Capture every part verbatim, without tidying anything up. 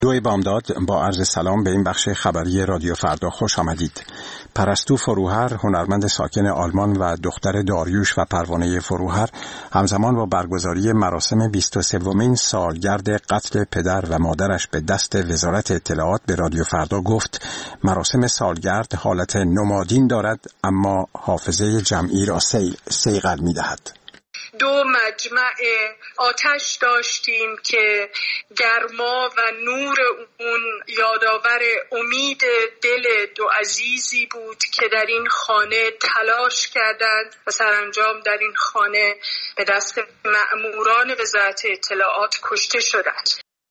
دوی بامداد، با عرض سلام به این بخش خبری رادیو فردا خوش آمدید. پرستو فروهر، هنرمند ساکن آلمان و دختر داریوش و پروانه فروهر، همزمان با برگزاری مراسم بیست و سومین سالگرد قتل پدر و مادرش به دست وزارت اطلاعات به رادیو فردا گفت مراسم سالگرد حالت نمادین دارد، اما حافظه جمعی را صیقل می‌دهد. دو مجمع آتش داشتیم که گرما و نور اون یادآور امید دل دو عزیزی بود که در این خانه تلاش کردند و سرانجام در این خانه به دست مأموران وزارت اطلاعات کشته شدند.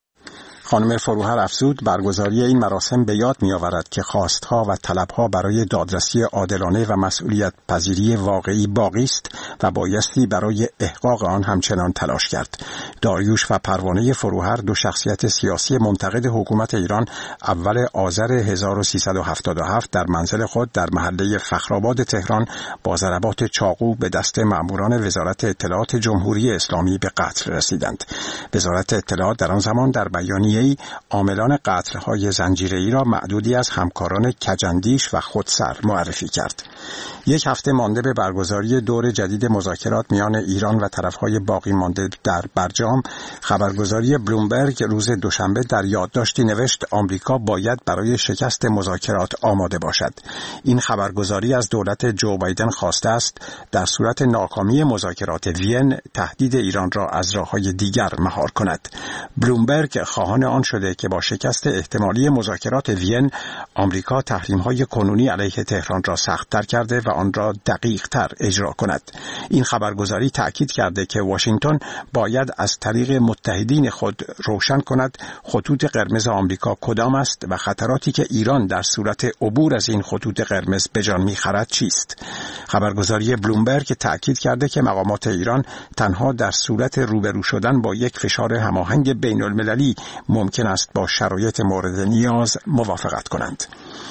خانم فروهر افزود برگزاری این مراسم به یاد می‌آورد که خواستها و طلبها برای دادرسی عادلانه و مسئولیت پذیری واقعی باقی است و بایستی برای احقاق آن همچنان تلاش کرد. داریوش و پروانه فروهر، دو شخصیت سیاسی منتقد حکومت ایران، اول آذر هزار و سیصد و هفتاد و هفت در منزل خود در محله فخرآباد تهران با ضربات چاقو به دست مأموران وزارت اطلاعات جمهوری اسلامی به قتل رسیدند. وزارت اطلاعات در آن زمان در بیانیه عاملان قتل‌های زنجیره‌ای را معدودی از همکاران کجندیش و خودسر معرفی کرد. یک هفته مانده به برگزاری دور جدید مذاکرات میان ایران و طرف‌های باقی مانده در برجام، خبرگزاری بلومبرگ روز دوشنبه در یادداشتی نوشت آمریکا باید برای شکست مذاکرات آماده باشد. این خبرگزاری از دولت جو بایدن خواسته است در صورت ناکامی مذاکرات وین تهدید ایران را از راه‌های دیگر مهار کند. بلومبرگ خواهان آن شده که با شکست احتمالی مذاکرات وین آمریکا تحریم‌های کنونی علیه تهران را سخت‌تر کرده و آن را دقیق‌تر اجرا کند. این خبرگزاری تأکید کرده که واشنگتن باید از طریق متحدین خود روشن کند خطوط قرمز آمریکا کدام است و خطراتی که ایران در صورت عبور از این خطوط قرمز به جان می‌خرد چیست. خبرگزاری بلومبرگ تأکید کرده که مقامات ایران تنها در صورت روبرو شدن با یک فشار هماهنگ بین‌المللی ممکن است با شرایط مورد نیاز موافقت کنند.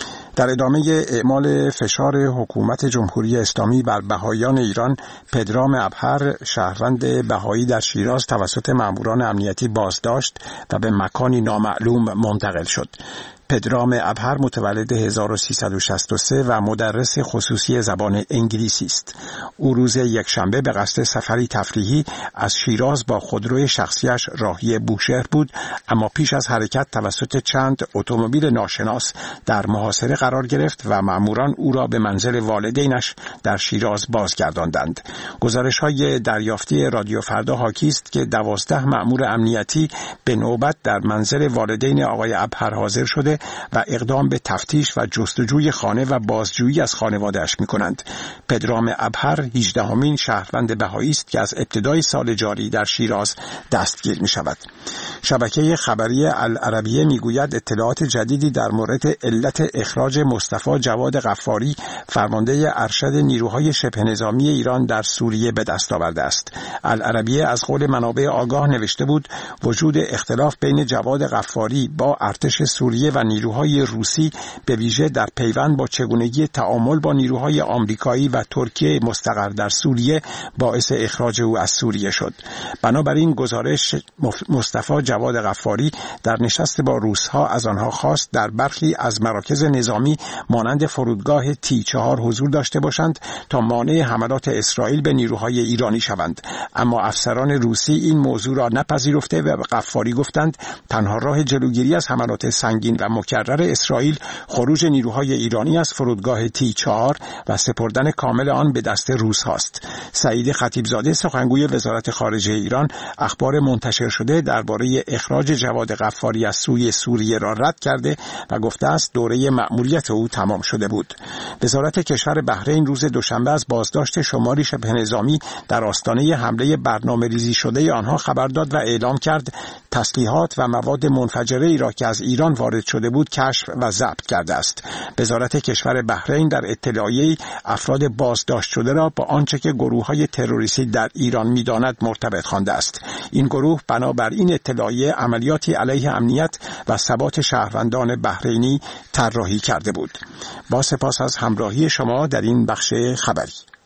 در ادامه اعمال فشار حکومت جمهوری اسلامی بر بهائیان ایران، پدرام ابهر، شهروند بهایی در شیراز، توسط مأموران امنیتی بازداشت و به مکانی نامعلوم منتقل شد. پدرام ابهر متولد هزار و سیصد و شصت و سه و مدرس خصوصی زبان انگلیسی است. او روز یکشنبه به قصد سفری تفریحی از شیراز با خودروی شخصیش راهی بوشهر بود، اما پیش از حرکت توسط چند اتومبیل ناشناس در محاصره قرار گرفت و مأموران او را به منزل والدینش در شیراز بازگرداندند. گزارش‌های دریافتی رادیو فردا حاکی است که دوازده مأمور امنیتی به نوبت در منزل والدین آقای ابهر حاضر شده و اقدام به تفتیش و جستجوی خانه و بازجویی از خانواده‌اش می‌کنند. پدرام ابهر هجدهمین شهروند بهایی است که از ابتدای سال جاری در شیراز دستگیر می‌شود. شبکه خبری العربیه می‌گوید اطلاعات جدیدی در مورد علت اخراج مصطفی جواد غفاری، فرمانده ارشد نیروهای شبه نظامی ایران در سوریه، به دست آورده است. العربیه از قول منابع آگاه نوشته بود وجود اختلاف بین جواد غفاری با ارتش سوریه و نیروهای روسی به ویژه در پیوند با چگونگی تعامل با نیروهای آمریکایی و ترکیه مستقر در سوریه باعث اخراج او از سوریه شد. بنابراین گزارش مصطفی جواد غفاری در نشست با روس‌ها از آنها خواست در برخی از مراکز نظامی مانند فرودگاه تی چهار حضور داشته باشند تا مانع حملات اسرائیل به نیروهای ایرانی شوند، اما افسران روسی این موضوع را نپذیرفته و به غفاری گفتند تنها راه جلوگیری از حملات سنگین و مکرر اسرائیل خروج نیروهای ایرانی از فرودگاه تی چهار و سپردن کامل آن به دست روس هاست. سعید خطیبزاده، سخنگوی وزارت خارجه ایران، اخبار منتشر شده درباره اخراج جواد غفاری از سوی سوریه را رد کرده و گفته است دوره مأموریت او تمام شده بود. وزارت کشور بحرین روز دوشنبه از بازداشت شماری شبه نظامی در آستانه حمله برنامه‌ریزی شده آنها خبر داد و اعلام کرد تسلیحات و مواد منفجره ای را که از ایران وارد شده بود کشف و ضبط کرده است. وزارت کشور بحرین در اطلاعیه‌ای افراد بازداشت شده را با آنچه که گروه‌های تروریستی در ایران می‌داند مرتبط خوانده است. این گروه بنابر این اطلاعیه عملیاتی علیه امنیت و ثبات شهروندان بحرینی طراحی کرده بود. با سپاس از همراهی شما در این بخش خبری.